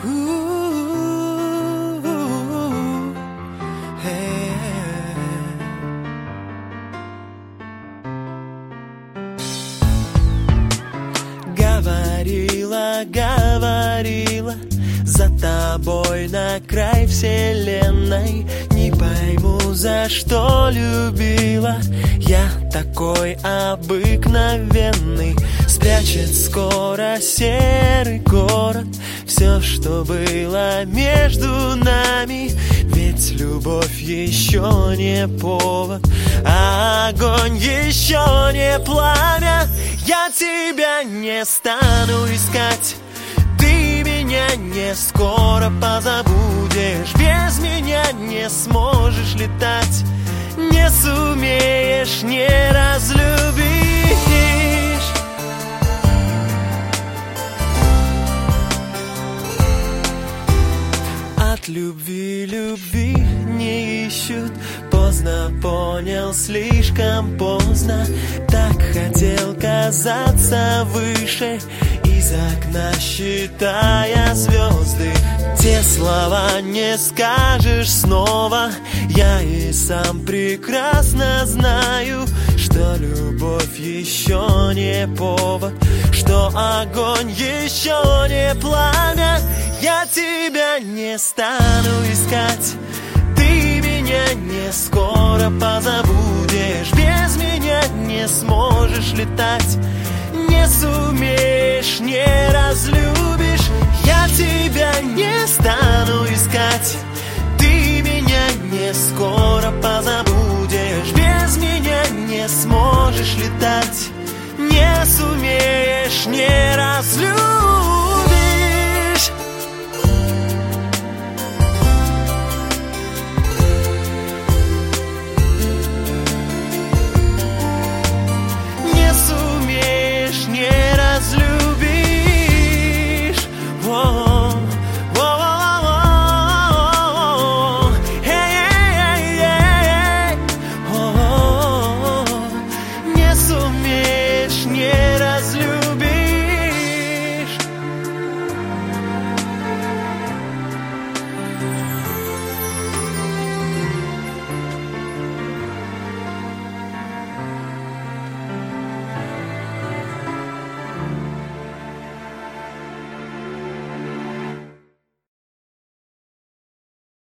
Говорила, говорила, за тобой на край вселенной. Не пойму, за что любила. Я такой обыкновенный. Спрячет скоро серый город все, что было между нами. Ведь любовь еще не повод, а огонь еще не пламя. Я тебя не стану искать, ты меня не скоро позабудешь. Без меня не сможешь летать, не сумеешь, не разлюбишь. От любви не ищут. Поздно понял, слишком поздно. Так хотел казаться выше, из окна считая звезды. Те слова не скажешь снова. Я и сам прекрасно знаю, что любовь еще не повод, что огонь еще не пламя. Я тебя не стану искать, ты меня не скоро позабудешь. Без меня не сможешь летать, не сумеешь, не разлюбишь. Я тебя не стану искать, ты меня не скоро позабудешь. Без меня не сможешь летать, не сумеешь, не разлюбишь.